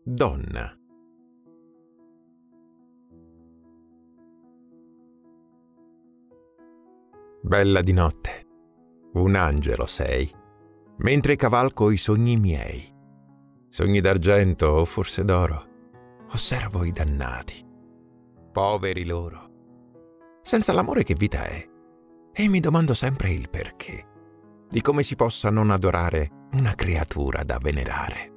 Donna. Bella di notte, un angelo sei, mentre cavalco i sogni miei. Sogni d'argento o forse d'oro, osservo i dannati, poveri loro, senza l'amore che vita è, e mi domando sempre il perché, di come si possa non adorare una creatura da venerare.